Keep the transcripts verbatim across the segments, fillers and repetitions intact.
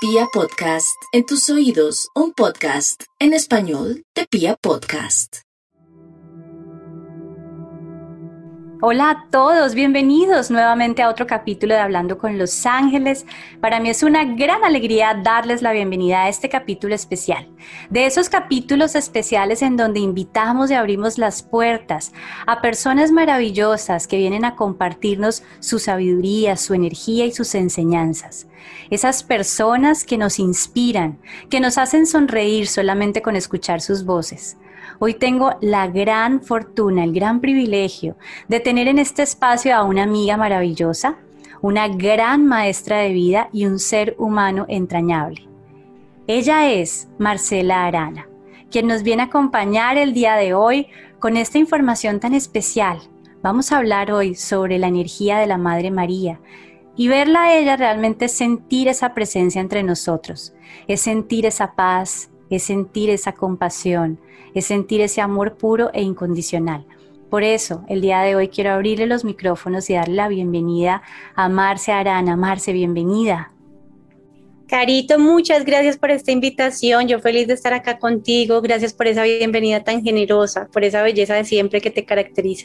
Pia Podcast, en tus oídos, un podcast en español de Pia Podcast. Hola a todos, bienvenidos nuevamente a otro capítulo de Hablando con los Ángeles. Para mí es una gran alegría darles la bienvenida a este capítulo especial. De esos capítulos especiales en donde invitamos y abrimos las puertas a personas maravillosas que vienen a compartirnos su sabiduría, su energía y sus enseñanzas. Esas personas que nos inspiran, que nos hacen sonreír solamente con escuchar sus voces. Hoy tengo la gran fortuna, el gran privilegio de tener en este espacio a una amiga maravillosa, una gran maestra de vida y un ser humano entrañable. Ella es Marcela Arana, quien nos viene a acompañar el día de hoy con esta información tan especial. Vamos a hablar hoy sobre la energía de la Madre María y verla a ella realmente es sentir esa presencia entre nosotros, es sentir esa paz, es sentir esa compasión, es sentir ese amor puro e incondicional. Por eso, el día de hoy quiero abrirle los micrófonos y darle la bienvenida a Marce Arana. Marce, bienvenida. Carito, muchas gracias por esta invitación. Yo feliz de estar acá contigo. Gracias por esa bienvenida tan generosa, por esa belleza de siempre que te caracteriza.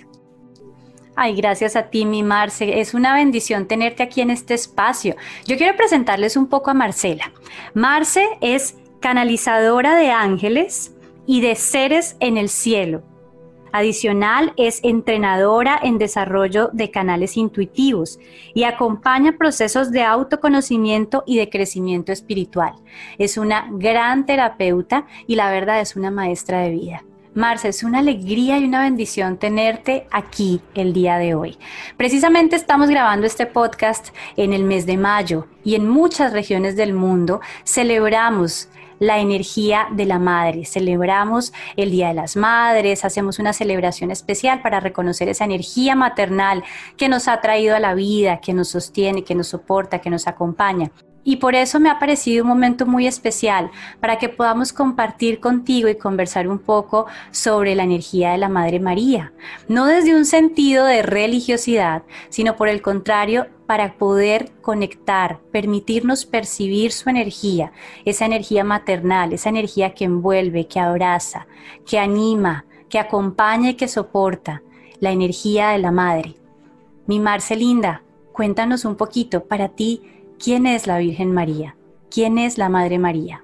Ay, gracias a ti, mi Marce. Es una bendición tenerte aquí en este espacio. Yo quiero presentarles un poco a Marcela. Marce es canalizadora de ángeles y de seres en el cielo. Adicional, es entrenadora en desarrollo de canales intuitivos y acompaña procesos de autoconocimiento y de crecimiento espiritual. Es una gran terapeuta y la verdad es una maestra de vida. Marce, es una alegría y una bendición tenerte aquí el día de hoy. Precisamente estamos grabando este podcast en el mes de mayo y en muchas regiones del mundo celebramos la energía de la madre. Celebramos el Día de las Madres, hacemos una celebración especial para reconocer esa energía maternal que nos ha traído a la vida, que nos sostiene, que nos soporta, que nos acompaña. Y por eso me ha parecido un momento muy especial para que podamos compartir contigo y conversar un poco sobre la energía de la Madre María. No desde un sentido de religiosidad, sino por el contrario, para poder conectar, permitirnos percibir su energía, esa energía maternal, esa energía que envuelve, que abraza, que anima, que acompaña y que soporta, la energía de la Madre. Mi Marce linda, cuéntanos un poquito para ti. ¿Quién es la Virgen María? ¿Quién es la Madre María?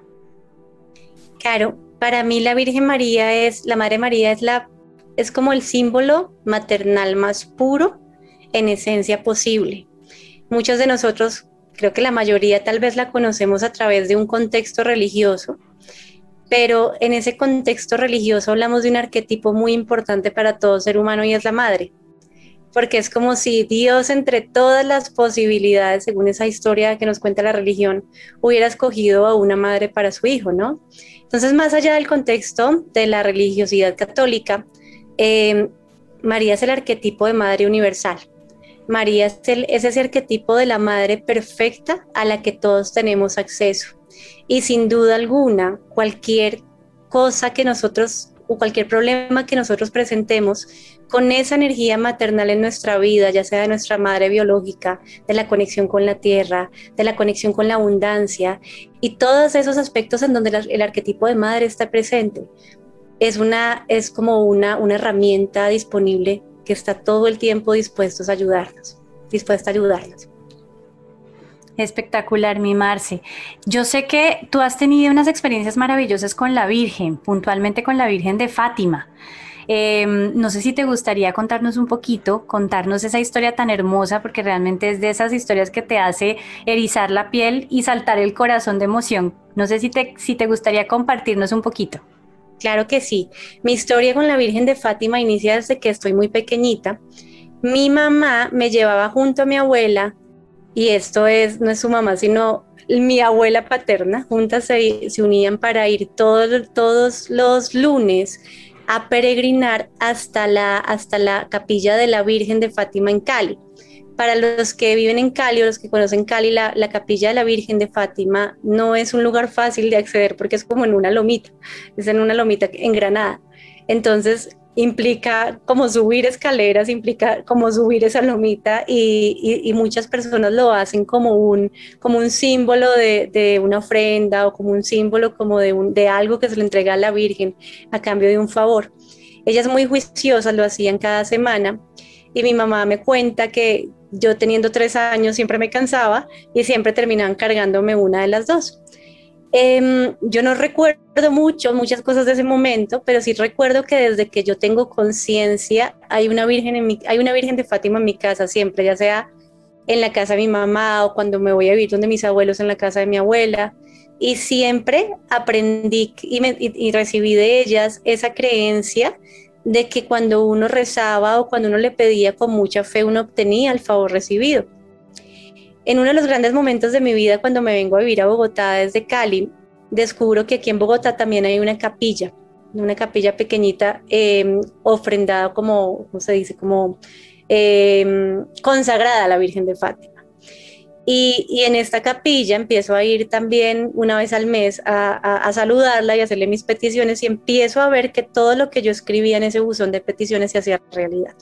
Claro, para mí la Virgen María es, la Madre María es, la, es como el símbolo maternal más puro en esencia posible. Muchos de nosotros, creo que la mayoría tal vez la conocemos a través de un contexto religioso, pero en ese contexto religioso hablamos de un arquetipo muy importante para todo ser humano y es la madre. Porque es como si Dios, entre todas las posibilidades, según esa historia que nos cuenta la religión, hubiera escogido a una madre para su hijo, ¿no? Entonces, más allá del contexto de la religiosidad católica, eh, María es el arquetipo de madre universal. María es, el, es ese arquetipo de la madre perfecta a la que todos tenemos acceso. Y sin duda alguna, cualquier cosa que nosotros, o cualquier problema que nosotros presentemos, con esa energía maternal en nuestra vida, ya sea de nuestra madre biológica, de la conexión con la tierra, de la conexión con la abundancia y todos esos aspectos en donde la, el arquetipo de madre está presente, es, una, es como una, una herramienta disponible que está todo el tiempo dispuestos a ayudarnos, dispuesta a ayudarnos. Espectacular, mi Marce. Yo sé que tú has tenido unas experiencias maravillosas con la Virgen, puntualmente con la Virgen de Fátima. Eh, no sé si te gustaría contarnos un poquito, contarnos esa historia tan hermosa, porque realmente es de esas historias que te hace erizar la piel y saltar el corazón de emoción. No sé si te, si te gustaría compartirnos un poquito. Claro que sí. Mi historia con la Virgen de Fátima inicia desde que estoy muy pequeñita. Mi mamá me llevaba junto a mi abuela, y esto es, no es su mamá, sino mi abuela paterna, juntas se, se unían para ir todos, todos los lunes a peregrinar hasta la, hasta la capilla de la Virgen de Fátima en Cali. Para los que viven en Cali o los que conocen Cali, la, la capilla de la Virgen de Fátima no es un lugar fácil de acceder porque es como en una lomita, es en una lomita en Granada. Entonces, implica como subir escaleras, implica como subir esa lomita y, y, y muchas personas lo hacen como un, como un símbolo de, de una ofrenda o como un símbolo como de, un, de algo que se le entrega a la Virgen a cambio de un favor. Ellas muy juiciosas lo hacían cada semana y mi mamá me cuenta que yo teniendo tres años siempre me cansaba y siempre terminaban cargándome una de las dos. Eh, yo no recuerdo mucho, muchas cosas de ese momento, pero sí recuerdo que desde que yo tengo conciencia hay una virgen en mi, hay una Virgen de Fátima en mi casa siempre, ya sea en la casa de mi mamá o cuando me voy a vivir donde mis abuelos en la casa de mi abuela. Y siempre aprendí y, me, y, y recibí de ellas esa creencia de que cuando uno rezaba o cuando uno le pedía con mucha fe, uno obtenía el favor recibido. En uno de los grandes momentos de mi vida, cuando me vengo a vivir a Bogotá desde Cali, descubro que aquí en Bogotá también hay una capilla, una capilla pequeñita, eh, ofrendada como, ¿cómo se dice? Como eh, consagrada a la Virgen de Fátima. Y, y en esta capilla empiezo a ir también una vez al mes a, a, a saludarla y a hacerle mis peticiones y empiezo a ver que todo lo que yo escribía en ese buzón de peticiones se hacía realidad.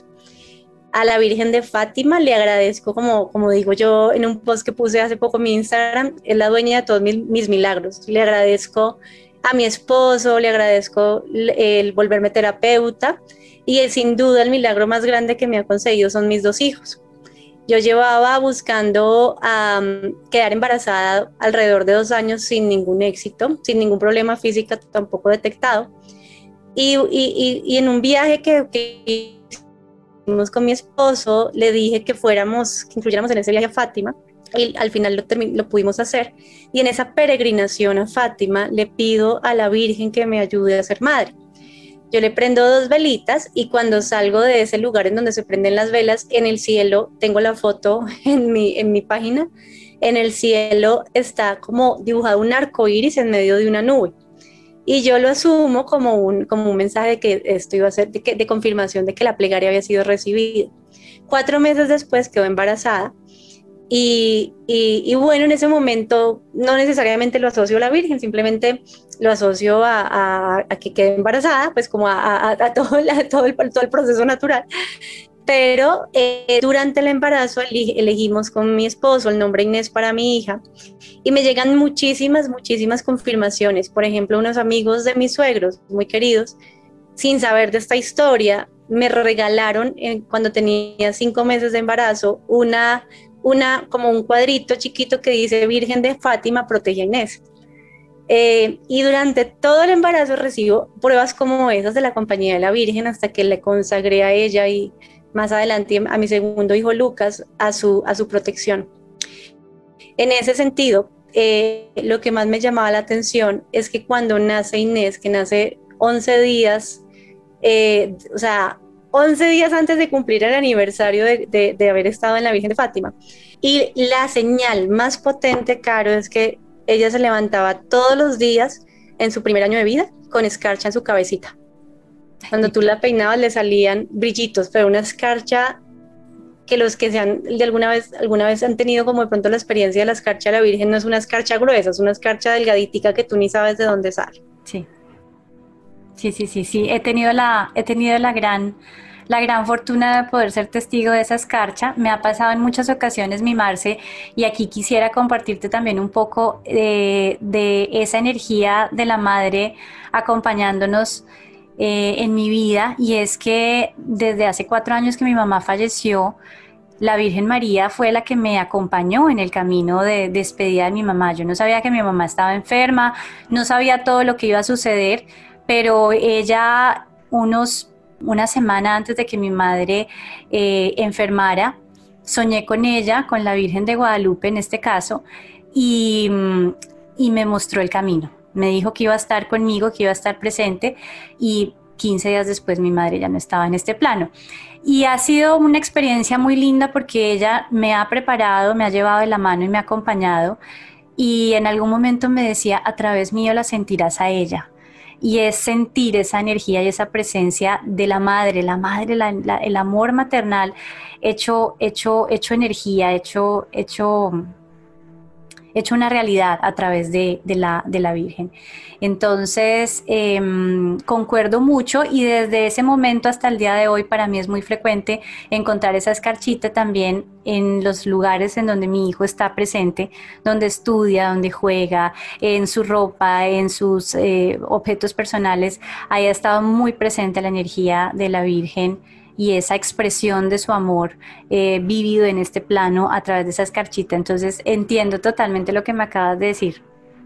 A la Virgen de Fátima le agradezco, como, como digo yo en un post que puse hace poco en mi Instagram, es la dueña de todos mis, mis milagros. Le agradezco a mi esposo, le agradezco el, el volverme terapeuta y el, sin duda el milagro más grande que me ha concedido son mis dos hijos. Yo llevaba buscando um, quedar embarazada alrededor de dos años sin ningún éxito, sin ningún problema físico tampoco detectado. Y, y, y, y en un viaje que, que con mi esposo, le dije que fuéramos, que incluyéramos en ese viaje a Fátima y al final lo, lo pudimos hacer. Y en esa peregrinación a Fátima le pido a la Virgen que me ayude a ser madre. Yo le prendo dos velitas y cuando salgo de ese lugar en donde se prenden las velas, en el cielo, tengo la foto en mi, en mi página, en el cielo está como dibujado un arco iris en medio de una nube. Y yo lo asumo como un, como un mensaje de que esto iba a ser, de, que, de confirmación de que la plegaria había sido recibida. Cuatro meses después quedó embarazada y, y, y bueno, en ese momento no necesariamente lo asocio a la Virgen, simplemente lo asocio a, a, a que quedé embarazada, pues como a, a, a, todo, la, todo, el, todo el proceso natural. Pero eh, durante el embarazo elegimos con mi esposo el nombre Inés para mi hija y me llegan muchísimas, muchísimas confirmaciones. Por ejemplo, unos amigos de mis suegros muy queridos, sin saber de esta historia, me regalaron eh, cuando tenía cinco meses de embarazo una, una, como un cuadrito chiquito que dice Virgen de Fátima, protege a Inés. Eh, y durante todo el embarazo recibo pruebas como esas de la compañía de la Virgen hasta que le consagré a ella y más adelante a mi segundo hijo Lucas a su, a su protección. En ese sentido, eh, lo que más me llamaba la atención es que cuando nace Inés, que nace once días, eh, o sea, once días antes de cumplir el aniversario de, de, de haber estado en la Virgen de Fátima, y la señal más potente, Caro, es que ella se levantaba todos los días en su primer año de vida con escarcha en su cabecita. Cuando tú la peinabas le salían brillitos, pero una escarcha que los que sean de alguna vez, alguna vez han tenido como de pronto la experiencia de la escarcha de la Virgen, no es una escarcha gruesa, es una escarcha delgadítica que tú ni sabes de dónde sale. Sí, sí, sí, sí, sí. He tenido la, he tenido la gran, la gran fortuna de poder ser testigo de esa escarcha. Me ha pasado en muchas ocasiones, mi Marce, y aquí quisiera compartirte también un poco de, de esa energía de la Madre acompañándonos Eh, en mi vida, y es que desde hace cuatro años que mi mamá falleció, la Virgen María fue la que me acompañó en el camino de despedida de mi mamá. Yo no sabía que mi mamá estaba enferma, no sabía todo lo que iba a suceder, pero ella, unos, una semana antes de que mi madre eh, enfermara, soñé con ella, con la Virgen de Guadalupe en este caso, y, y me mostró el camino. Me dijo que iba a estar conmigo, que iba a estar presente, y quince días después mi madre ya no estaba en este plano. Y ha sido una experiencia muy linda porque ella me ha preparado, me ha llevado de la mano y me ha acompañado, y en algún momento me decía, a través mío la sentirás a ella. Y es sentir esa energía y esa presencia de la madre, la madre, la, la, el amor maternal hecho, hecho, hecho energía, hecho, hecho hecho una realidad a través de, de, la, de la Virgen. Entonces, eh, concuerdo mucho y desde ese momento hasta el día de hoy para mí es muy frecuente encontrar esa escarchita también en los lugares en donde mi hijo está presente, donde estudia, donde juega, en su ropa, en sus eh, objetos personales. Ahí ha estado muy presente la energía de la Virgen y esa expresión de su amor eh, vivido en este plano a través de esa escarchita. Entonces entiendo totalmente lo que me acabas de decir.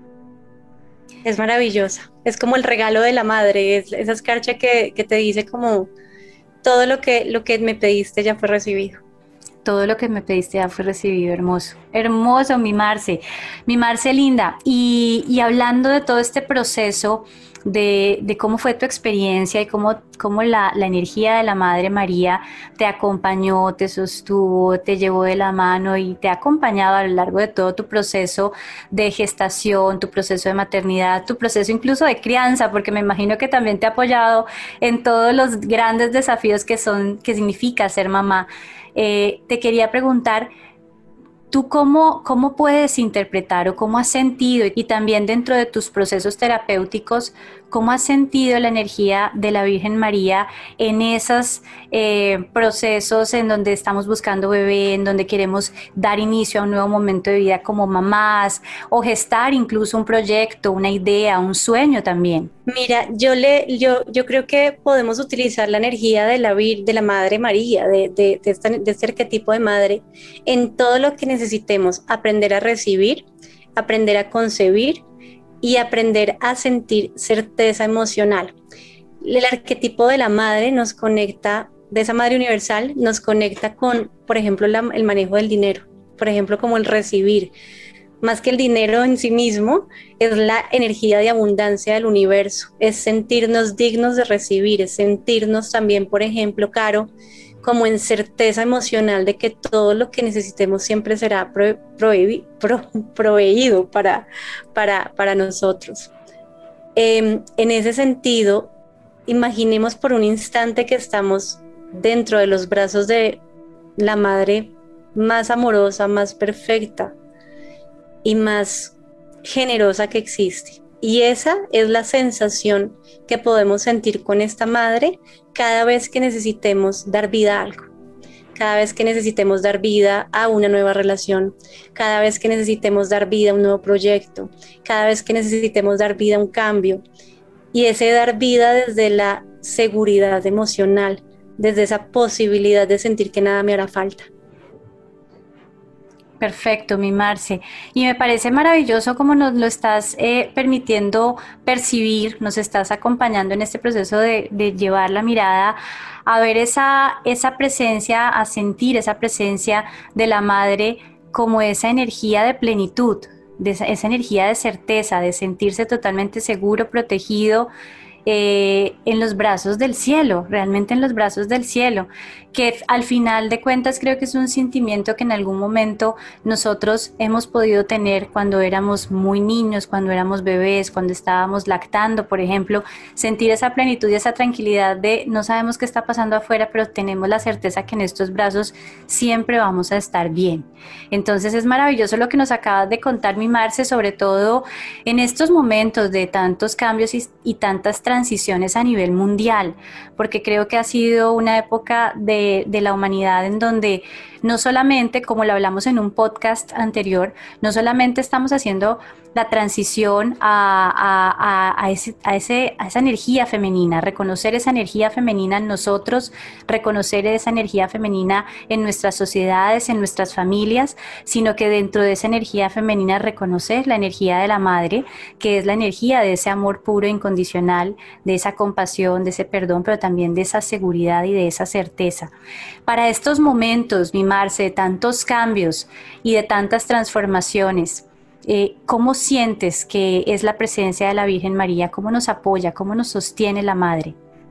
Es maravillosa, es como el regalo de la madre, es esa escarcha que, que te dice como todo lo que, lo que me pediste ya fue recibido. Todo lo que me pediste ya fue recibido, hermoso, hermoso, mi Marce, mi Marce linda. Y, y hablando de todo este proceso, de, de cómo fue tu experiencia y cómo, cómo la, la energía de la Madre María te acompañó, te sostuvo, te llevó de la mano y te ha acompañado a lo largo de todo tu proceso de gestación, tu proceso de maternidad, tu proceso incluso de crianza, porque me imagino que también te ha apoyado en todos los grandes desafíos que son, que significa ser mamá. Eh, te quería preguntar, ¿tú cómo, cómo puedes interpretar o cómo has sentido, y también dentro de tus procesos terapéuticos, cómo has sentido la energía de la Virgen María en esos eh, procesos en donde estamos buscando bebé, en donde queremos dar inicio a un nuevo momento de vida como mamás, o gestar incluso un proyecto, una idea, un sueño también? Mira, yo, le, yo, yo creo que podemos utilizar la energía de la, vir, de la Madre María, de, de, de, esta, de este arquetipo de madre, en todo lo que necesitemos: aprender a recibir, aprender a concebir y aprender a sentir certeza emocional. El arquetipo de la madre nos conecta, de esa madre universal, nos conecta con, por ejemplo, la, el manejo del dinero, por ejemplo, como el recibir. Más que el dinero en sí mismo, es la energía de abundancia del universo, es sentirnos dignos de recibir, es sentirnos también, por ejemplo, Caro, como en certeza emocional de que todo lo que necesitemos siempre será pro, proveí, pro, proveído para, para, para nosotros. Eh, en ese sentido, imaginemos por un instante que estamos dentro de los brazos de la madre más amorosa, más perfecta y más generosa que existe. Y esa es la sensación que podemos sentir con esta madre cada vez que necesitemos dar vida a algo, cada vez que necesitemos dar vida a una nueva relación, cada vez que necesitemos dar vida a un nuevo proyecto, cada vez que necesitemos dar vida a un cambio. Y ese dar vida desde la seguridad emocional, desde esa posibilidad de sentir que nada me hará falta. Perfecto, mi Marce. Y me parece maravilloso cómo nos lo estás eh, permitiendo percibir, nos estás acompañando en este proceso de, de llevar la mirada a ver esa, esa presencia, a sentir esa presencia de la madre como esa energía de plenitud, de esa, esa energía de certeza, de sentirse totalmente seguro, protegido, Eh, en los brazos del cielo, realmente en los brazos del cielo, que al final de cuentas creo que es un sentimiento que en algún momento nosotros hemos podido tener cuando éramos muy niños, cuando éramos bebés, cuando estábamos lactando, por ejemplo, sentir esa plenitud y esa tranquilidad de no sabemos qué está pasando afuera, pero tenemos la certeza que en estos brazos siempre vamos a estar bien. Entonces es maravilloso lo que nos acabas de contar, mi Marce, sobre todo en estos momentos de tantos cambios y, y tantas transiciones transiciones a nivel mundial, porque creo que ha sido una época de, de la humanidad en donde no solamente, como lo hablamos en un podcast anterior, no solamente estamos haciendo la transición a, a, a, a, ese, a, ese, a esa energía femenina, reconocer esa energía femenina en nosotros, reconocer esa energía femenina en nuestras sociedades, en nuestras familias, sino que dentro de esa energía femenina reconocer la energía de la madre, que es la energía de ese amor puro e incondicional, de esa compasión, de ese perdón, pero también de esa seguridad y de esa certeza. Para estos momentos, mi Marce, de tantos cambios y de tantas transformaciones, Eh, ¿cómo sientes que es la presencia de la Virgen María? ¿Cómo nos apoya? ¿Cómo nos sostiene la Madre?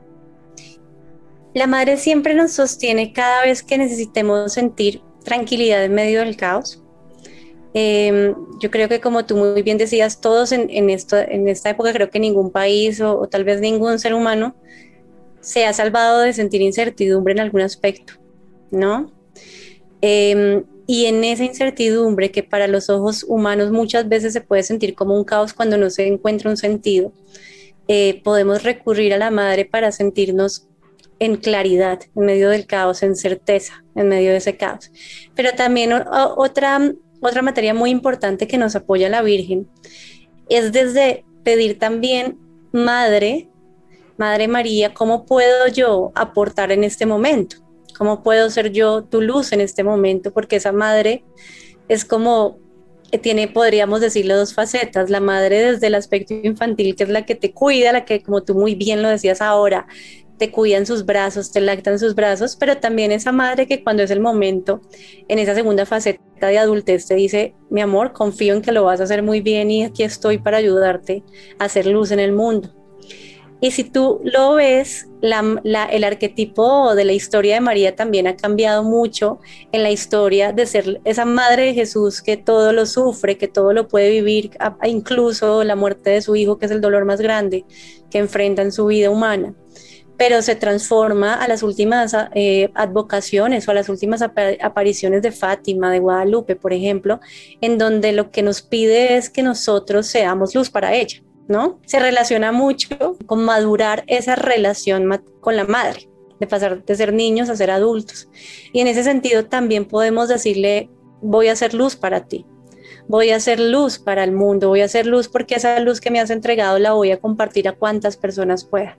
La Madre siempre nos sostiene cada vez que necesitemos sentir tranquilidad en medio del caos. Eh, yo creo que, como tú muy bien decías, todos en, en, esto, en esta época, creo que ningún país o, o tal vez ningún ser humano se ha salvado de sentir incertidumbre en algún aspecto, ¿no? Eh, Y en esa incertidumbre que para los ojos humanos muchas veces se puede sentir como un caos cuando no se encuentra un sentido, eh, podemos recurrir a la madre para sentirnos en claridad, en medio del caos, en certeza, en medio de ese caos. Pero también o, otra, otra materia muy importante que nos apoya la Virgen es desde pedir también, Madre, Madre María, ¿cómo puedo yo aportar en este momento? ¿Cómo puedo ser yo tu luz en este momento? Porque esa madre es como, tiene, podríamos decirle, dos facetas. La madre desde el aspecto infantil, que es la que te cuida, la que, como tú muy bien lo decías ahora, te cuida en sus brazos, te lacta en sus brazos, pero también esa madre que cuando es el momento, en esa segunda faceta de adultez, te dice, mi amor, confío en que lo vas a hacer muy bien y aquí estoy para ayudarte a hacer luz en el mundo. Y si tú lo ves, la, la, el arquetipo de la historia de María también ha cambiado mucho en la historia de ser esa madre de Jesús que todo lo sufre, que todo lo puede vivir, a, a incluso la muerte de su hijo, que es el dolor más grande que enfrenta en su vida humana. Pero se transforma a las últimas eh, advocaciones o a las últimas ap apariciones de Fátima, de Guadalupe, por ejemplo, en donde lo que nos pide es que nosotros seamos luz para ella, ¿no? Se relaciona mucho con madurar esa relación con la madre, de pasar de ser niños a ser adultos. Y en ese sentido también podemos decirle, voy a hacer luz para ti, voy a hacer luz para el mundo, voy a hacer luz porque esa luz que me has entregado la voy a compartir a cuantas personas pueda.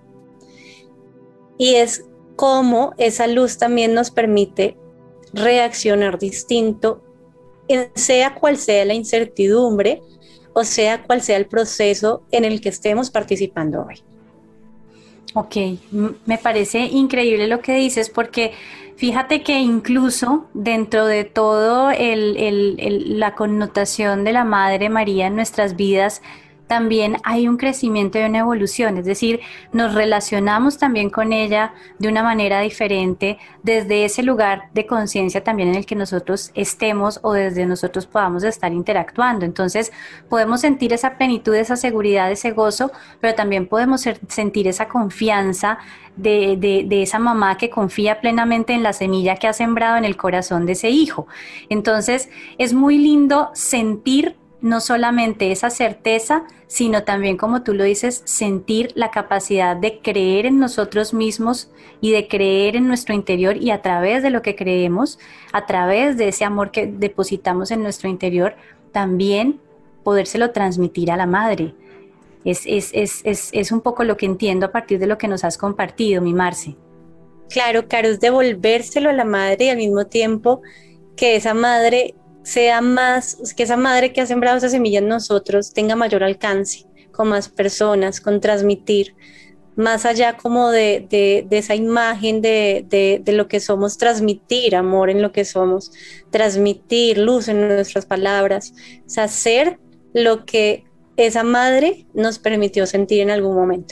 Y es como esa luz también nos permite reaccionar distinto, sea cual sea la incertidumbre o sea cual sea el proceso en el que estemos participando hoy. Ok, me parece increíble lo que dices, porque fíjate que incluso dentro de todo el, el, el, la connotación de la Madre María en nuestras vidas, también hay un crecimiento y una evolución, es decir, nos relacionamos también con ella de una manera diferente desde ese lugar de conciencia también en el que nosotros estemos o desde nosotros podamos estar interactuando. Entonces podemos sentir esa plenitud, esa seguridad, ese gozo, pero también podemos ser, sentir esa confianza de, de, de esa mamá que confía plenamente en la semilla que ha sembrado en el corazón de ese hijo. Entonces es muy lindo sentir no solamente esa certeza, sino también, como tú lo dices, sentir la capacidad de creer en nosotros mismos y de creer en nuestro interior, y a través de lo que creemos, a través de ese amor que depositamos en nuestro interior, también podérselo transmitir a la madre. Es, es, es, es, es un poco lo que entiendo a partir de lo que nos has compartido, mi Marce. Claro, claro, es devolvérselo a la madre y al mismo tiempo que esa madre sea más, que esa madre que ha sembrado esa semilla en nosotros tenga mayor alcance con más personas, con transmitir, más allá como de, de, de esa imagen de, de, de lo que somos, transmitir amor en lo que somos, transmitir luz en nuestras palabras, o sea, hacer lo que esa madre nos permitió sentir en algún momento.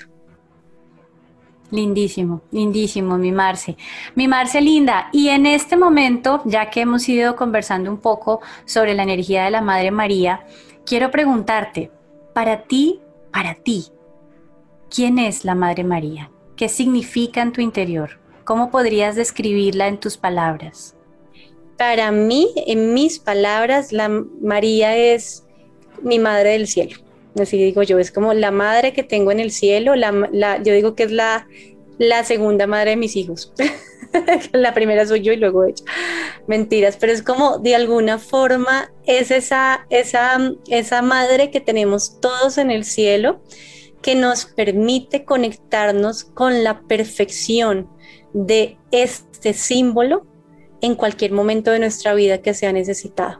Lindísimo, lindísimo, mi Marce. Mi Marce linda, y en este momento, ya que hemos ido conversando un poco sobre la energía de la Madre María, quiero preguntarte, para ti, para ti, ¿quién es la Madre María? ¿Qué significa en tu interior? ¿Cómo podrías describirla en tus palabras? Para mí, en mis palabras, la María es mi Madre del cielo. Así digo yo, es como la madre que tengo en el cielo, la, la, yo digo que es la, la segunda madre de mis hijos. La primera soy yo y luego ella. Mentiras, pero es como de alguna forma es esa, esa, esa madre que tenemos todos en el cielo, que nos permite conectarnos con la perfección de este símbolo en cualquier momento de nuestra vida que sea necesitado.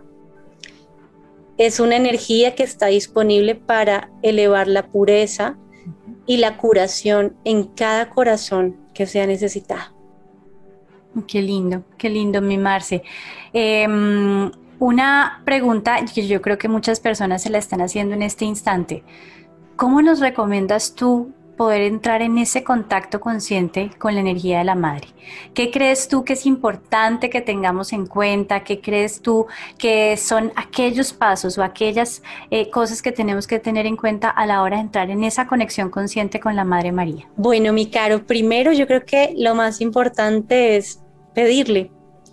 Es una energía que está disponible para elevar la pureza y la curación en cada corazón que sea necesitado. Qué lindo, qué lindo, mi Marce. Eh, una pregunta que yo creo que muchas personas se la están haciendo en este instante. ¿Cómo nos recomiendas tú poder entrar en ese contacto consciente con la energía de la madre? ¿Qué crees tú que es importante que tengamos en cuenta? ¿Qué crees tú que son aquellos pasos o aquellas eh, cosas que tenemos que tener en cuenta a la hora de entrar en esa conexión consciente con la Madre María? Bueno, mi Caro, primero yo creo que lo más importante es pedirle,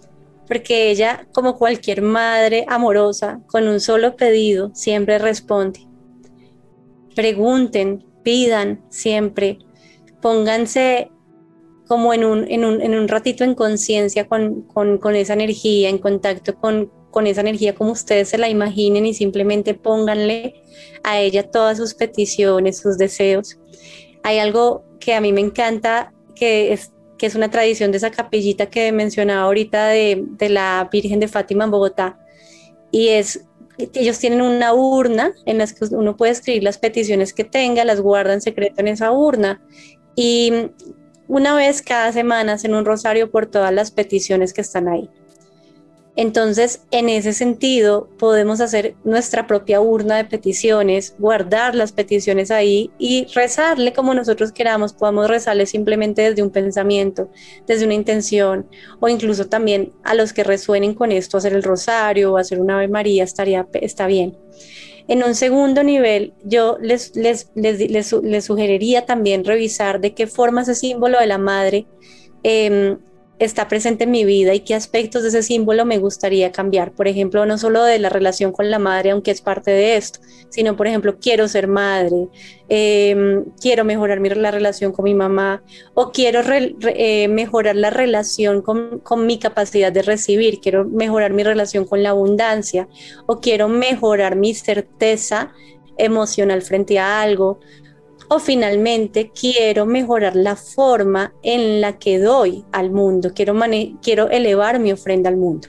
porque ella, como cualquier madre amorosa, con un solo pedido, siempre responde. Pregunten, pidan siempre, pónganse como en un, en un, en un ratito en conciencia con, con, con esa energía, en contacto con, con esa energía como ustedes se la imaginen y simplemente pónganle a ella todas sus peticiones, sus deseos. Hay algo que a mí me encanta, que es, que es una tradición de esa capillita que mencionaba ahorita de, de la Virgen de Fátima en Bogotá, y es ellos tienen una urna en la que uno puede escribir las peticiones que tenga, las guarda en secreto en esa urna, y una vez cada semana hacen un rosario por todas las peticiones que están ahí. Entonces, en ese sentido, podemos hacer nuestra propia urna de peticiones, guardar las peticiones ahí y rezarle como nosotros queramos. Podemos rezarle simplemente desde un pensamiento, desde una intención, o incluso también a los que resuenen con esto, hacer el rosario o hacer una Ave María estaría, está bien. En un segundo nivel, yo les, les, les, les, les sugeriría también revisar de qué forma ese símbolo de la madre eh, está presente en mi vida y qué aspectos de ese símbolo me gustaría cambiar. Por ejemplo, no solo de la relación con la madre, aunque es parte de esto, sino, por ejemplo, quiero ser madre, eh, quiero mejorar mi, la relación con mi mamá, o quiero re, re, eh, mejorar la relación con, con mi capacidad de recibir, quiero mejorar mi relación con la abundancia, o quiero mejorar mi certeza emocional frente a algo, o finalmente quiero mejorar la forma en la que doy al mundo, quiero, mane- quiero elevar mi ofrenda al mundo.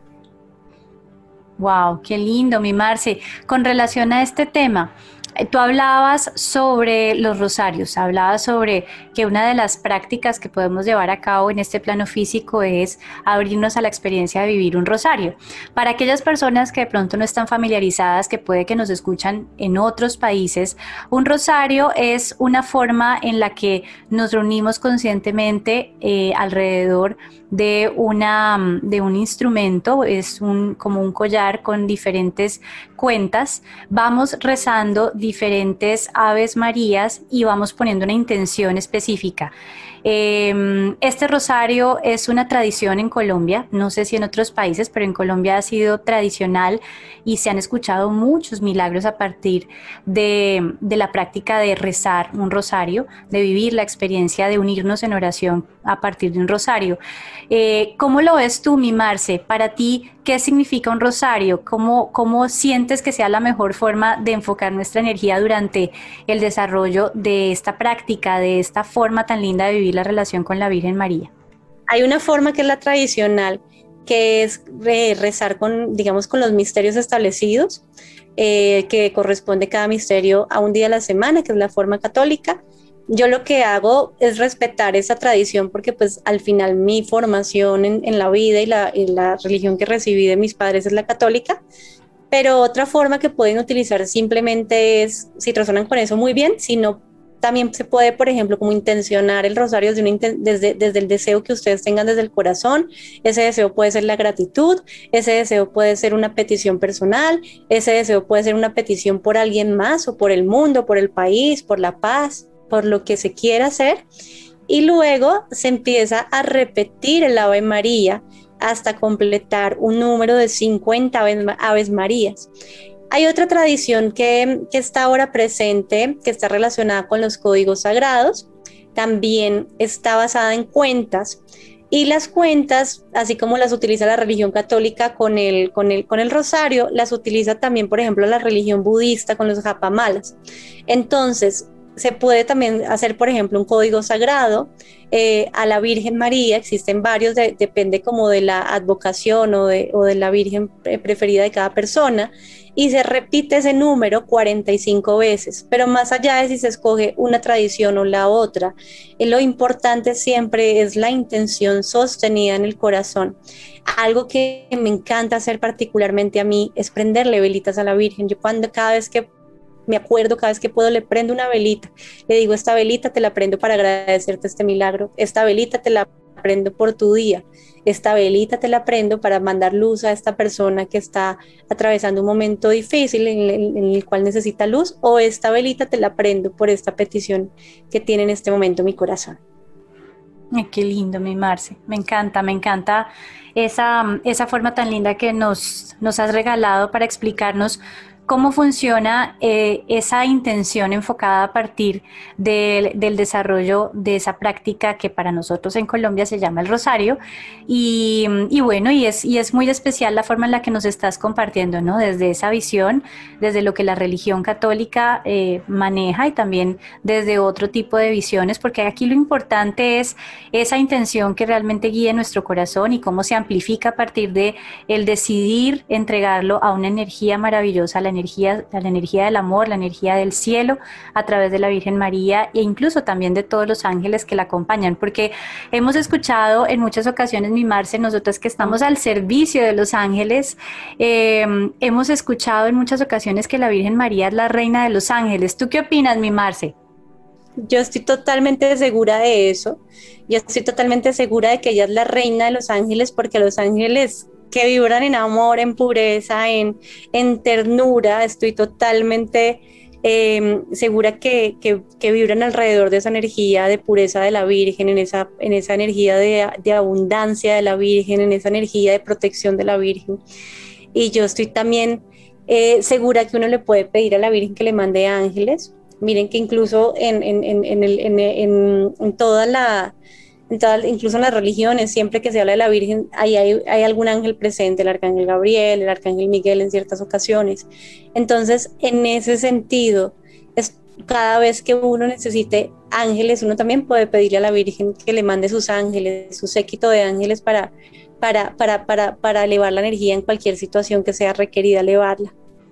Wow, qué lindo, mi Marce. Con relación a este tema, tú hablabas sobre los rosarios, hablabas sobre que una de las prácticas que podemos llevar a cabo en este plano físico es abrirnos a la experiencia de vivir un rosario. Para aquellas personas que de pronto no están familiarizadas, que puede que nos escuchan en otros países, un rosario es una forma en la que nos reunimos conscientemente eh, alrededor de, una, de un instrumento, es un, como un collar con diferentes cuentas, vamos rezando diferentes Aves Marías y vamos poniendo una intención específica. Eh, este rosario es una tradición en Colombia, no sé si en otros países, pero en Colombia ha sido tradicional y se han escuchado muchos milagros a partir de, de la práctica de rezar un rosario, de vivir la experiencia de unirnos en oración a partir de un rosario. Eh, ¿Cómo lo ves tú, mi Marce? Para ti, ¿qué significa un rosario? ¿Cómo, cómo sientes que sea la mejor forma de enfocar nuestra energía durante el desarrollo de esta práctica, de esta forma tan linda de vivir la relación con la Virgen María? Hay una forma que es la tradicional, que es eh, rezar con, digamos, con los misterios establecidos, eh, que corresponde cada misterio a un día a la semana, que es la forma católica. Yo lo que hago es respetar esa tradición porque pues al final mi formación en, en la vida y la, y la religión que recibí de mis padres es la católica, pero otra forma que pueden utilizar simplemente es, si resuenan con eso muy bien, si no, también se puede, por ejemplo, como intencionar el rosario desde, una, desde, desde el deseo que ustedes tengan desde el corazón. Ese deseo puede ser la gratitud, ese deseo puede ser una petición personal, ese deseo puede ser una petición por alguien más o por el mundo, por el país, por la paz, por lo que se quiera hacer, y luego se empieza a repetir el Ave María hasta completar un número de cincuenta Aves Marías. Hay otra tradición que, que está ahora presente, que está relacionada con los códigos sagrados, también está basada en cuentas, y las cuentas, así como las utiliza la religión católica con el, con el, con el rosario, las utiliza también, por ejemplo, la religión budista con los japamalas. Entonces, se puede también hacer, por ejemplo, un código sagrado eh, a la Virgen María. Existen varios, de, depende como de la advocación o de, o de la Virgen preferida de cada persona, y se repite ese número cuarenta y cinco veces, pero más allá de si se escoge una tradición o la otra, eh, lo importante siempre es la intención sostenida en el corazón. Algo que me encanta hacer particularmente a mí es prenderle velitas a la Virgen. Yo cuando cada vez que me acuerdo, cada vez que puedo le prendo una velita, le digo, esta velita te la prendo para agradecerte este milagro, esta velita te la prendo por tu día, esta velita te la prendo para mandar luz a esta persona que está atravesando un momento difícil en el, en el cual necesita luz, o esta velita te la prendo por esta petición que tiene en este momento mi corazón. Ay, qué lindo, mi Marce. Me encanta, me encanta esa, esa forma tan linda que nos, nos has regalado para explicarnos cómo funciona eh, esa intención enfocada a partir del, del desarrollo de esa práctica que para nosotros en Colombia se llama el rosario. Y, y bueno, y es, y es muy especial la forma en la que nos estás compartiendo, ¿no? Desde esa visión, desde lo que la religión católica eh, maneja y también desde otro tipo de visiones, porque aquí lo importante es esa intención que realmente guíe nuestro corazón y cómo se amplifica a partir de el decidir entregarlo a una energía maravillosa, la energía, la energía del amor, la energía del cielo, a través de la Virgen María e incluso también de todos los ángeles que la acompañan, porque hemos escuchado en muchas ocasiones, mi Marce, nosotras que estamos al servicio de los ángeles, eh, hemos escuchado en muchas ocasiones que la Virgen María es la reina de los ángeles. ¿Tú qué opinas, mi Marce? Yo estoy totalmente segura de eso. Yo estoy totalmente segura de que ella es la reina de los ángeles, porque los ángeles que vibran en amor, en pureza, en, en ternura, estoy totalmente eh, segura que, que, que vibran alrededor de esa energía de pureza de la Virgen, en esa, en esa energía de, de abundancia de la Virgen, en esa energía de protección de la Virgen. Y yo estoy también eh, segura que uno le puede pedir a la Virgen que le mande ángeles. Miren que incluso en, en, en, en, el, en, en, en toda la... En toda, incluso en las religiones, siempre que se habla de la Virgen, hay, hay, hay algún ángel presente, el arcángel Gabriel, el arcángel Miguel en ciertas ocasiones. Entonces, en ese sentido, es, cada vez que uno necesite ángeles, uno también puede pedirle a la Virgen que le mande sus ángeles, su séquito de ángeles para, para, para, para, para elevar la energía en cualquier situación que sea requerida elevarla.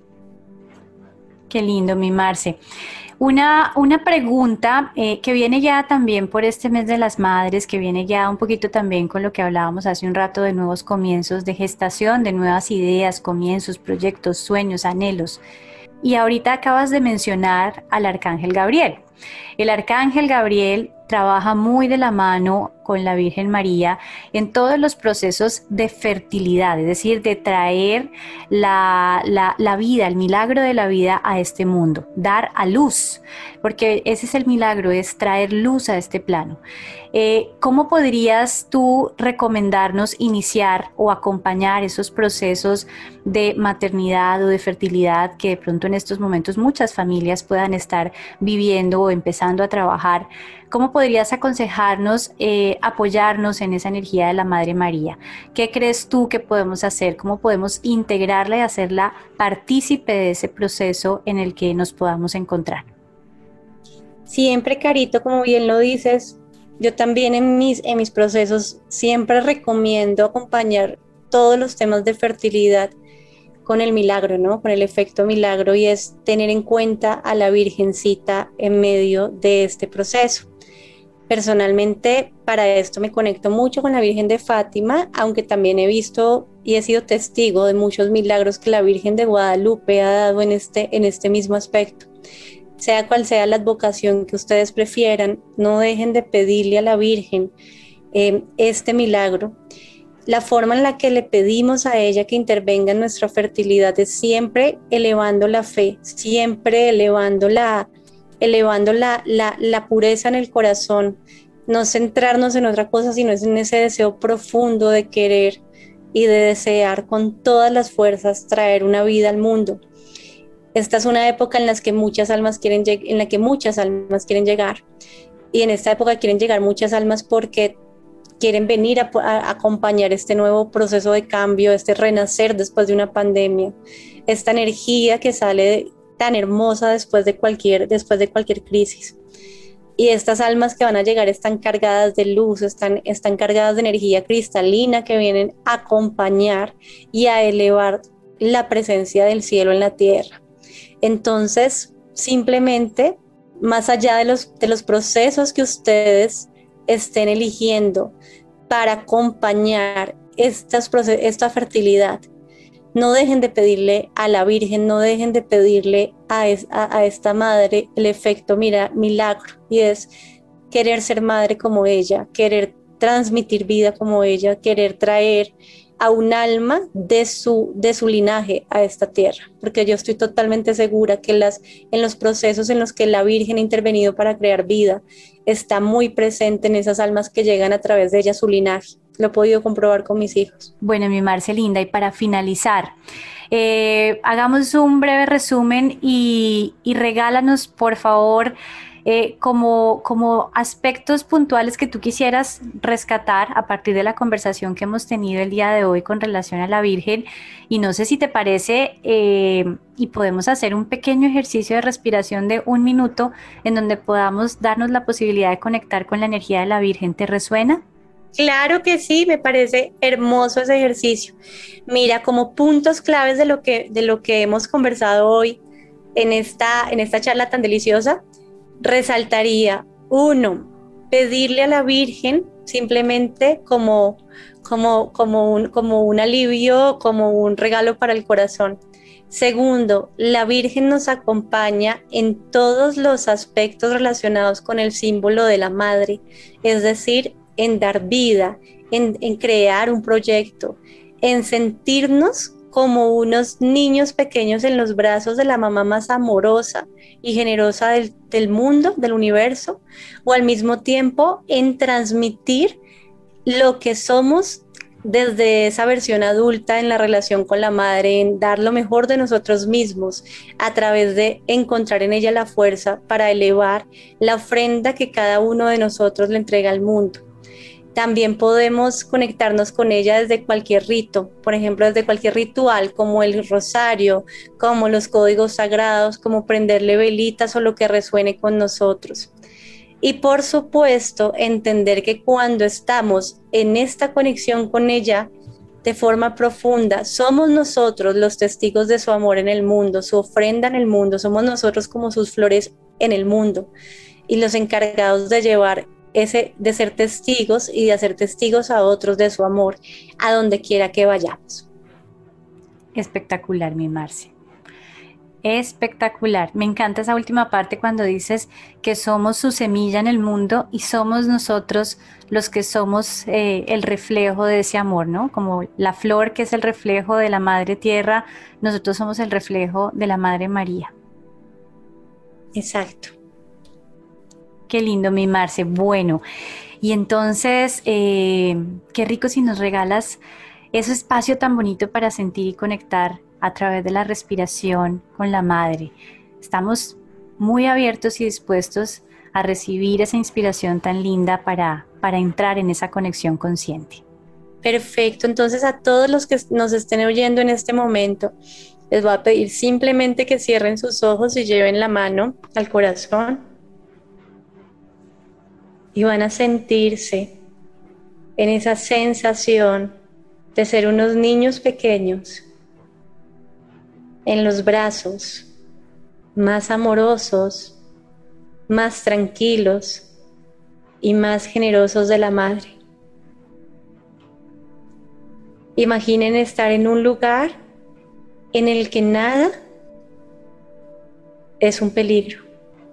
Qué lindo, mi Marce. Una, una pregunta eh, que viene ya también por este mes de las madres, que viene ya un poquito también con lo que hablábamos hace un rato de nuevos comienzos, de gestación, de nuevas ideas, comienzos, proyectos, sueños, anhelos. Y ahorita acabas de mencionar al arcángel Gabriel. El arcángel Gabriel trabaja muy de la mano con la Virgen María en todos los procesos de fertilidad, es decir, de traer la, la, la vida, el milagro de la vida a este mundo, dar a luz, porque ese es el milagro, es traer luz a este plano. Eh, ¿Cómo podrías tú recomendarnos iniciar o acompañar esos procesos de maternidad o de fertilidad que de pronto en estos momentos muchas familias puedan estar viviendo o empezando a trabajar? ¿Cómo podrías aconsejarnos, eh, apoyarnos en esa energía de la Madre María? ¿Qué crees tú que podemos hacer? ¿Cómo podemos integrarla y hacerla partícipe de ese proceso en el que nos podamos encontrar? Siempre, Carito, como bien lo dices, yo también en mis, en mis procesos siempre recomiendo acompañar todos los temas de fertilidad con el milagro, ¿no? Con el efecto milagro, y es tener en cuenta a la Virgencita en medio de este proceso. Personalmente, para esto me conecto mucho con la Virgen de Fátima, aunque también he visto y he sido testigo de muchos milagros que la Virgen de Guadalupe ha dado en este, en este mismo aspecto. Sea cual sea la advocación que ustedes prefieran, no dejen de pedirle a la Virgen eh, este milagro. La forma en la que le pedimos a ella que intervenga en nuestra fertilidad es siempre elevando la fe, siempre elevando la, elevando la, la, la pureza en el corazón, no centrarnos en otra cosa, sino en ese deseo profundo de querer y de desear con todas las fuerzas traer una vida al mundo. Esta es una época en la que muchas almas quieren, en la que muchas almas quieren llegar, y en esta época quieren llegar muchas almas porque quieren venir a, a acompañar este nuevo proceso de cambio, este renacer después de una pandemia, esta energía que sale tan hermosa después de cualquier, después de cualquier crisis. Y estas almas que van a llegar están cargadas de luz, están, están cargadas de energía cristalina, que vienen a acompañar y a elevar la presencia del cielo en la tierra. Entonces, simplemente, más allá de los, de los procesos que ustedes estén eligiendo para acompañar estas, esta fertilidad, no dejen de pedirle a la Virgen, no dejen de pedirle a, es, a, a esta madre el efecto mira, milagro, y es querer ser madre como ella, querer transmitir vida como ella, querer traer a un alma de su, de su linaje a esta tierra, porque yo estoy totalmente segura que las, en los procesos en los que la Virgen ha intervenido para crear vida, está muy presente en esas almas que llegan a través de ella su linaje. Lo he podido comprobar con mis hijos. Bueno, mi Marce linda, y para finalizar, eh, hagamos un breve resumen y, y regálanos, por favor, eh, como, como aspectos puntuales que tú quisieras rescatar a partir de la conversación que hemos tenido el día de hoy con relación a la Virgen. Y no sé si te parece, eh, y podemos hacer un pequeño ejercicio de respiración de un minuto en donde podamos darnos la posibilidad de conectar con la energía de la Virgen. ¿Te resuena? Claro que sí, me parece hermoso ese ejercicio. Mira, como puntos claves de lo que, de lo que hemos conversado hoy en esta, en esta charla tan deliciosa, resaltaría, uno, pedirle a la Virgen simplemente como, como, como, un, como un alivio, como un regalo para el corazón. Segundo, la Virgen nos acompaña en todos los aspectos relacionados con el símbolo de la madre, es decir, en dar vida, en, en crear un proyecto, en sentirnos como unos niños pequeños en los brazos de la mamá más amorosa y generosa del, del mundo, del universo, o al mismo tiempo en transmitir lo que somos desde esa versión adulta en la relación con la madre, en dar lo mejor de nosotros mismos a través de encontrar en ella la fuerza para elevar la ofrenda que cada uno de nosotros le entrega al mundo. También podemos conectarnos con ella desde cualquier rito, por ejemplo, desde cualquier ritual, como el rosario, como los códigos sagrados, como prenderle velitas o lo que resuene con nosotros. Y por supuesto, entender que cuando estamos en esta conexión con ella de forma profunda, somos nosotros los testigos de su amor en el mundo, su ofrenda en el mundo, somos nosotros como sus flores en el mundo y los encargados de llevar ese, de ser testigos y de hacer testigos a otros de su amor a donde quiera que vayamos. Espectacular, mi Marce. Espectacular. Me encanta esa última parte cuando dices que somos su semilla en el mundo y somos nosotros los que somos eh, el reflejo de ese amor, ¿no? Como la flor que es el reflejo de la Madre Tierra, nosotros somos el reflejo de la Madre María. Exacto. Qué lindo, mi Marce. Bueno, y entonces, eh, qué rico si nos regalas ese espacio tan bonito para sentir y conectar a través de la respiración con la Madre. Estamos muy abiertos y dispuestos a recibir esa inspiración tan linda para, para entrar en esa conexión consciente. Perfecto, entonces a todos los que nos estén oyendo en este momento, les voy a pedir simplemente que cierren sus ojos y lleven la mano al corazón. Y van a sentirse en esa sensación de ser unos niños pequeños en los brazos más amorosos, más tranquilos y más generosos de la madre. Imaginen estar en un lugar en el que nada es un peligro,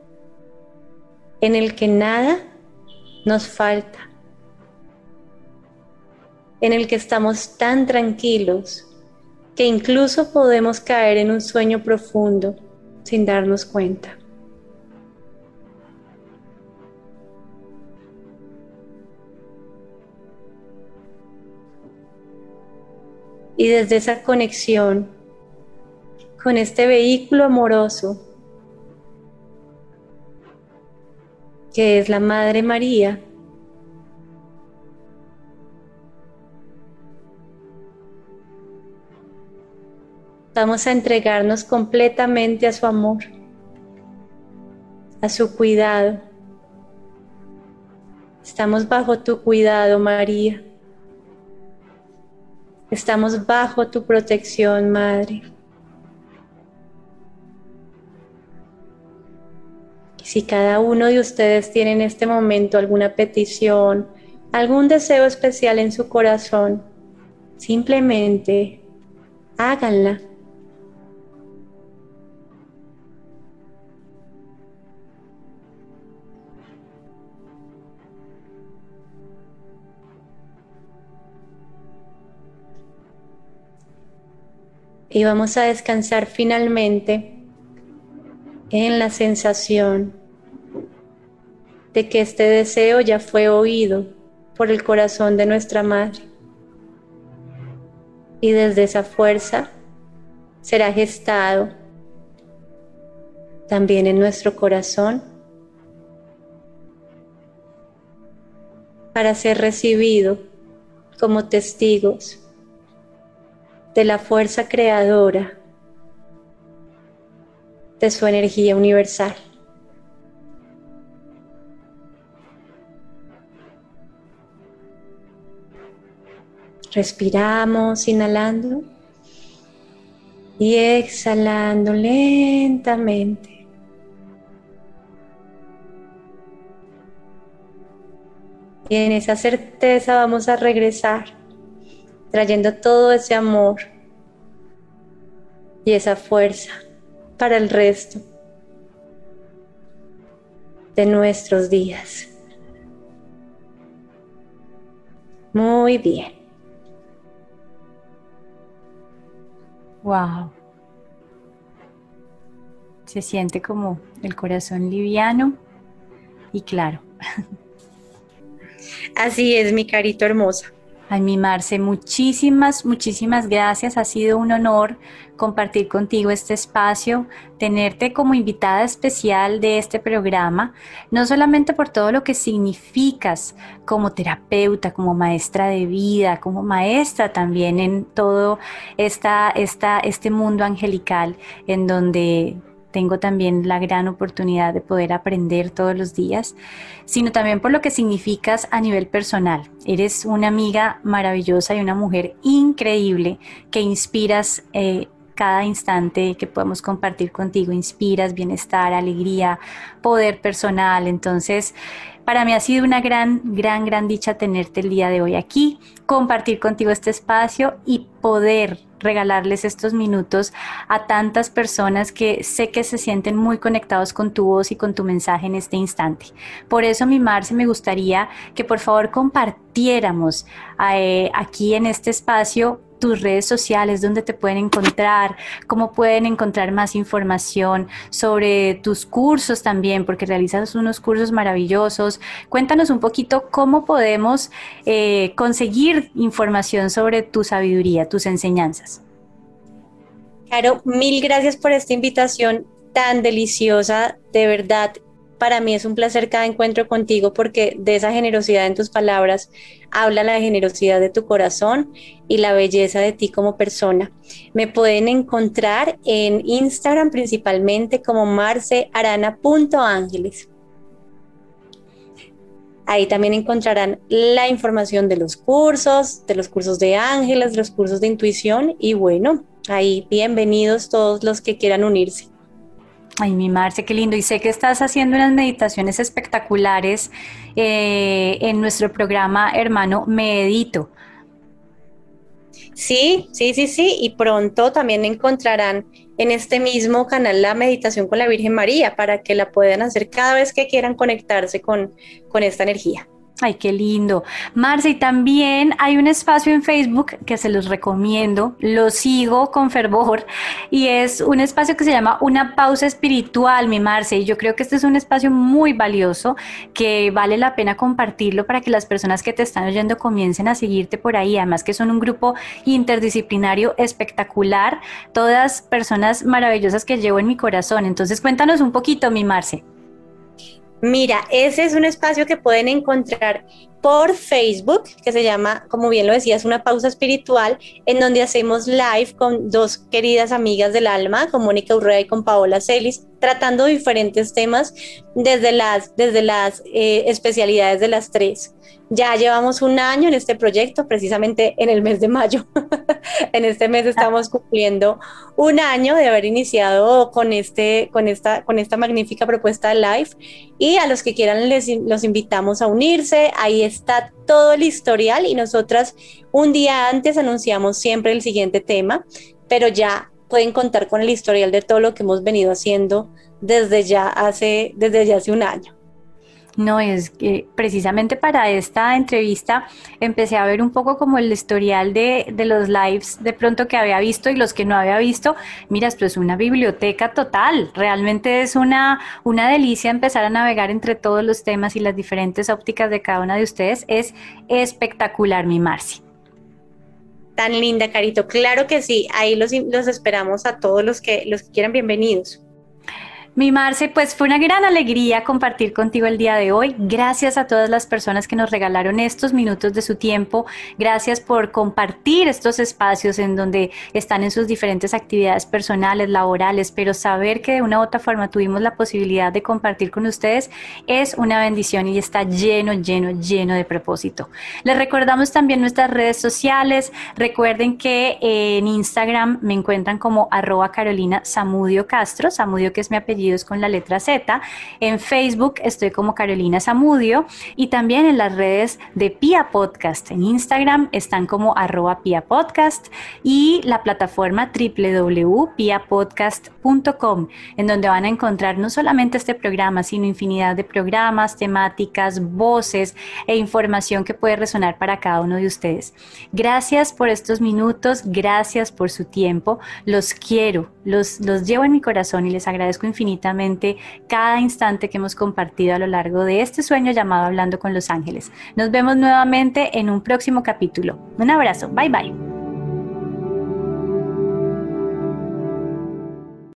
en el que nada nos falta, en el que estamos tan tranquilos que incluso podemos caer en un sueño profundo sin darnos cuenta. Y desde esa conexión con este vehículo amoroso que es la Madre María, vamos a entregarnos completamente a su amor, a su cuidado. Estamos bajo tu cuidado, María. Estamos bajo tu protección, Madre. Si cada uno de ustedes tiene en este momento alguna petición, algún deseo especial en su corazón, simplemente háganla. Y vamos a descansar finalmente en la sensación de que este deseo ya fue oído por el corazón de nuestra madre. Y desde esa fuerza será gestado también en nuestro corazón para ser recibido como testigos de la fuerza creadora de su energía universal. Respiramos inhalando y exhalando lentamente. Y en esa certeza vamos a regresar, trayendo todo ese amor y esa fuerza para el resto de nuestros días. Muy bien. Wow. Se siente como el corazón liviano y claro. Así es, mi carito hermosa. Ay, mi Marce, muchísimas, muchísimas gracias. Ha sido un honor compartir contigo este espacio, tenerte como invitada especial de este programa, no solamente por todo lo que significas como terapeuta, como maestra de vida, como maestra también en todo esta, esta, este mundo angelical en donde tengo también la gran oportunidad de poder aprender todos los días, sino también por lo que significas a nivel personal. Eres una amiga maravillosa y una mujer increíble que inspiras eh, cada instante que podemos compartir contigo. Inspiras bienestar, alegría, poder personal. Entonces, para mí ha sido una gran, gran, gran dicha tenerte el día de hoy aquí, compartir contigo este espacio y poder regalarles estos minutos a tantas personas que sé que se sienten muy conectados con tu voz y con tu mensaje en este instante. Por eso, mi Marce, me gustaría que por favor compartiéramos eh, aquí en este espacio tus redes sociales, dónde te pueden encontrar, cómo pueden encontrar más información sobre tus cursos también, porque realizas unos cursos maravillosos. Cuéntanos un poquito cómo podemos eh, conseguir información sobre tu sabiduría, tus enseñanzas. Caro, mil gracias por esta invitación tan deliciosa, de verdad. Para mí es un placer cada encuentro contigo porque de esa generosidad en tus palabras habla la generosidad de tu corazón y la belleza de ti como persona. Me pueden encontrar en Instagram principalmente como marce arana punto ángeles. Ahí también encontrarán la información de los cursos, de los cursos de ángeles, de los cursos de intuición y bueno, ahí bienvenidos todos los que quieran unirse. Ay, mi Marce, qué lindo. Y sé que estás haciendo unas meditaciones espectaculares eh, en nuestro programa hermano Medito. Sí, sí, sí, sí. Y pronto también encontrarán en este mismo canal la meditación con la Virgen María para que la puedan hacer cada vez que quieran conectarse con, con esta energía. Ay, qué lindo. Marce, y también hay un espacio en Facebook que se los recomiendo, lo sigo con fervor, y es un espacio que se llama Una Pausa Espiritual, mi Marce, y yo creo que este es un espacio muy valioso que vale la pena compartirlo para que las personas que te están oyendo comiencen a seguirte por ahí, además que son un grupo interdisciplinario espectacular, todas personas maravillosas que llevo en mi corazón. Entonces cuéntanos un poquito, mi Marce. Mira, ese es un espacio que pueden encontrar por Facebook, que se llama, como bien lo decías, Una Pausa Espiritual, en donde hacemos live con dos queridas amigas del alma, con Mónica Urrea y con Paola Celis, tratando diferentes temas desde las, desde las eh, especialidades de las tres. Ya llevamos un año en este proyecto, precisamente en el mes de mayo. En este mes estamos cumpliendo un año de haber iniciado con, este, con, esta, con esta magnífica propuesta live. Y a los que quieran les, los invitamos a unirse. Ahí está todo el historial y nosotras un día antes anunciamos siempre el siguiente tema, pero ya pueden contar con el historial de todo lo que hemos venido haciendo desde ya hace, desde ya hace un año. No, es que precisamente para esta entrevista empecé a ver un poco como el historial de, de los lives de pronto que había visto y los que no había visto. Mira, esto es una biblioteca total, realmente es una, una delicia empezar a navegar entre todos los temas y las diferentes ópticas de cada una de ustedes. Es espectacular, mi Marci. Tan linda, Carito. Claro que sí, ahí los, los esperamos a todos los que, los que quieran, bienvenidos. Mi Marce, pues fue una gran alegría compartir contigo el día de hoy. Gracias a todas las personas que nos regalaron estos minutos de su tiempo. Gracias por compartir estos espacios en donde están en sus diferentes actividades personales, laborales, pero saber que de una u otra forma tuvimos la posibilidad de compartir con ustedes es una bendición y está lleno, lleno, lleno de propósito. Les recordamos también nuestras redes sociales. Recuerden que en Instagram me encuentran como arroba Carolina Zamudio Castro, Zamudio que es mi apellido con la letra Z. En Facebook estoy como Carolina Zamudio y también en las redes de Pia Podcast. En Instagram están como arroba Pia Podcast y la plataforma doble u doble u doble u punto pia podcast punto com, en donde van a encontrar no solamente este programa, sino infinidad de programas, temáticas, voces e información que puede resonar para cada uno de ustedes. Gracias por estos minutos, gracias por su tiempo. Los quiero, los, los llevo en mi corazón y les agradezco infinitamente cada instante que hemos compartido a lo largo de este sueño llamado Hablando con los Ángeles. Nos vemos nuevamente en un próximo capítulo. Un abrazo, bye bye.